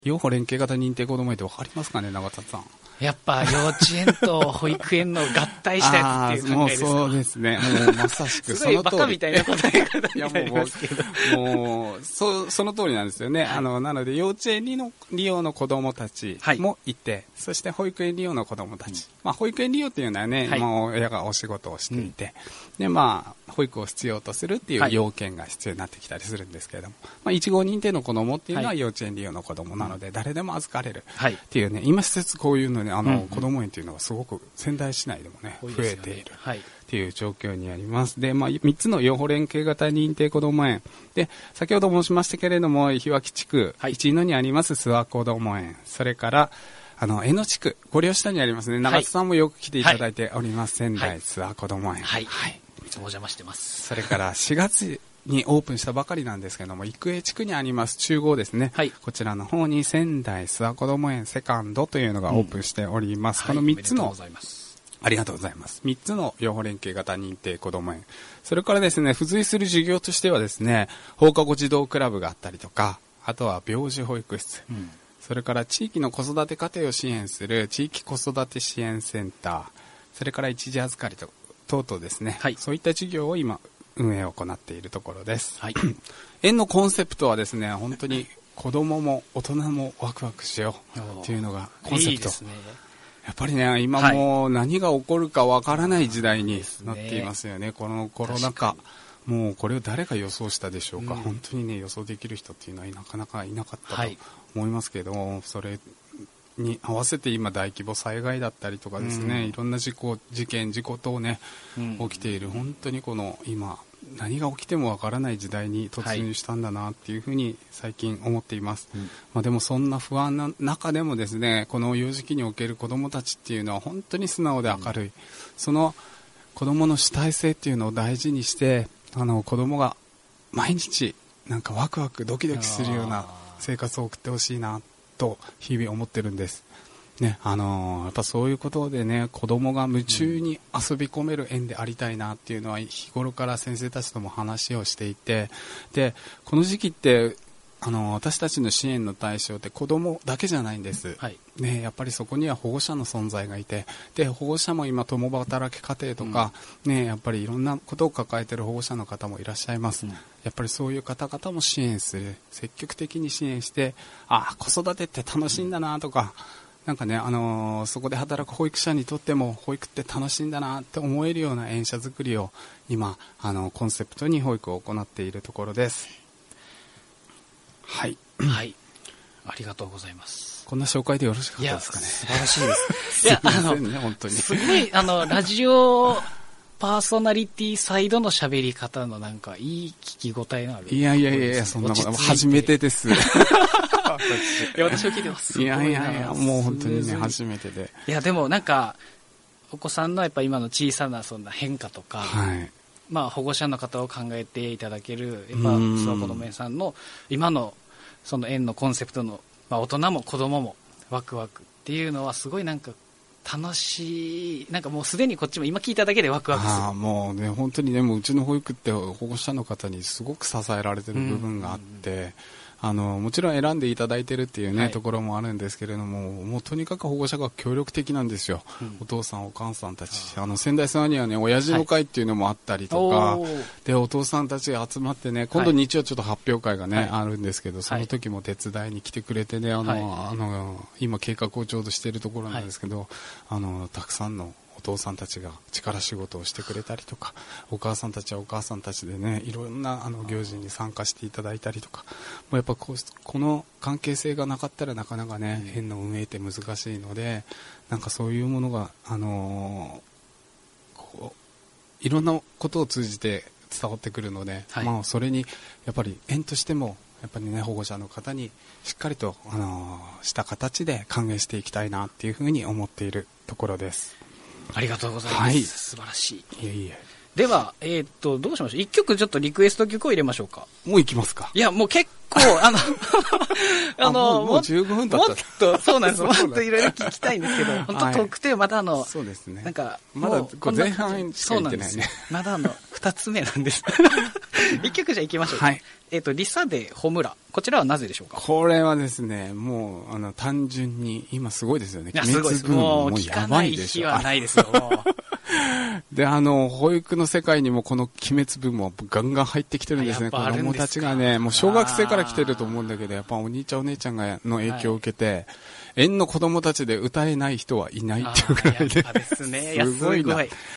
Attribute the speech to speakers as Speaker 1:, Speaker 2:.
Speaker 1: 幼保連携型認定こども園って分かりますかね、永田さん。
Speaker 2: やっぱ幼稚園と保育園の合体したやつっていう考えですか。
Speaker 1: もうそうですね。もうまさしくその通り。
Speaker 2: すごいバカみたいな答え方になりますけど。
Speaker 1: もうその通りなんですよね。なので幼稚園利用の子どもたちもいて、はい、そして保育園利用の子どもたち。保育園利用っていうのはね、はい、親がお仕事をしていて、で保育を必要とするっていう要件が必要になってきたりするんですけれども、1号認定の子どもっていうのは幼稚園利用の子どもなので、誰でも預かれるっていうね、今施設こういうのね、子ども園っていうのがすごく仙台市内でもね、増えているっていう状況にあります。で、3つの幼保連携型認定こども園で、先ほど申しましたけれども、日脇地区1野にあります諏訪こども園、それから江野地区五稜下にありますね、長津さんもよく来ていただいております、仙台諏訪こども園、
Speaker 2: はい、いつもお邪魔してます。
Speaker 1: それから4月にオープンしたばかりなんですけども、育英地区にあります中央ですね、はい、こちらの方に仙台諏訪こども園セカンドというのがオープンしております。この3つの、ありがとうございます。3つの幼保連携型認定こども園、それからですね、付随する事業としてはですね、放課後児童クラブがあったりとか、あとは病児保育室、それから地域の子育て家庭を支援する地域子育て支援センター、それから一時預かりと等々ですね、はい、そういった事業を今運営を行っているところです、はい、園のコンセプトはですね、本当に子どもも大人もワクワクしようというのがコンセプト。いいですね。やっぱりね、今もう何が起こるかわからない時代になっていますよね、このコロナ禍。もうこれを誰が予想したでしょうか、本当にね、予想できる人っていうのはなかなかいなかったと思いますけども、それに合わせて今大規模災害だったりとかですね、いろんな事件事故等ね、起きている、本当にこの今何が起きてもわからない時代に突入したんだなっていうふうに最近思っています、でもそんな不安な中でもですね、この幼児期における子どもたちっていうのは本当に素直で明るい、その子どもの主体性っていうのを大事にして、子どもが毎日なんかワクワクドキドキするような生活を送ってほしいなと日々思ってるんですね。やっぱそういうことでね、子どもが夢中に遊び込める園でありたいなっていうのは日頃から先生たちとも話をしていて、でこの時期って私たちの支援の対象って子どもだけじゃないんです、はいね、やっぱりそこには保護者の存在がいて、で保護者も今共働き家庭とか、やっぱりいろんなことを抱えている保護者の方もいらっしゃいます、やっぱりそういう方々も支援する、積極的に支援して、子育てって楽しいんだなとか、なんかね、そこで働く保育者にとっても保育って楽しいんだなって思えるような園舎作りを今コンセプトに保育を行っているところです。はい、
Speaker 2: はい、ありがとうございます。
Speaker 1: こんな紹介でよろしかったですかね。
Speaker 2: 素晴らしいです。
Speaker 1: すいませんね、本当に。
Speaker 2: すごいラジオパーソナリティサイドの喋り方のなんかいい聞き応えのある。
Speaker 1: いやそんなこと初めてです。
Speaker 2: いや私も聞いてます。
Speaker 1: いやもう本当にね初めてで。
Speaker 2: いやでもなんかお子さんのやっぱ今の小さなそんな変化とか。はい。保護者の方を考えていただけるやっぱ諏訪こども園さんの今のその園のコンセプトの、大人も子どももワクワクっていうのはすごいなんか楽しい、なんかもうすでにこっちも今聞いただけでワクワクする。
Speaker 1: もうね本当にね、もううちの保育って保護者の方にすごく支えられてる部分があって、もちろん選んでいただいてるっていうね、ところもあるんですけれども、もうとにかく保護者が協力的なんですよ、お父さんお母さんたち。仙台さんにはね親父の会っていうのもあったりとか、でお父さんたちが集まってね、今度日曜ちょっと発表会がね、あるんですけど、その時も手伝いに来てくれてね、今計画をちょうどしているところなんですけど、たくさんのお父さんたちが力仕事をしてくれたりとか、お母さんたちはお母さんたちでね、いろんな行事に参加していただいたりとか、もうやっぱこの関係性がなかったらなかなかね、園の運営って難しいので、なんかそういうものがいろんなことを通じて伝わってくるので、それにやっぱり園としてもやっぱりね、保護者の方にしっかりとした形で歓迎していきたいなっていうふうに思っているところです。
Speaker 2: ありがとうございます。素晴らしい。
Speaker 1: いえ。
Speaker 2: では、どうしましょう。一曲ちょっとリクエスト曲を入れましょうか。
Speaker 1: もう行きますか。
Speaker 2: いや、もう結構、
Speaker 1: もう15分経った。
Speaker 2: もっと、そうなんです。もっといろいろ聞きたいんですけど、本当特定まだ
Speaker 1: そうですね。
Speaker 2: なんか、
Speaker 1: まだ前半しか言ってないね。
Speaker 2: まだ2つ目なんです。 一曲じゃあ行きましょう。
Speaker 1: はい。
Speaker 2: リサでホムラ。こちらはなぜでしょうか？
Speaker 1: これはですね、もう、単純に、今すごいですよね。
Speaker 2: 鬼滅ブームもうやばいでしょ。聞かない日はないですよ。
Speaker 1: で、保育の世界にもこの鬼滅ブームはガンガン入ってきてるんですね。子供たちがね、もう小学生から来てると思うんだけど、やっぱお兄ちゃんお姉ちゃんの影響を受けて、園の子供たちで歌えない人はいないっていうくらいで。
Speaker 2: やっぱですね。
Speaker 1: すごいな。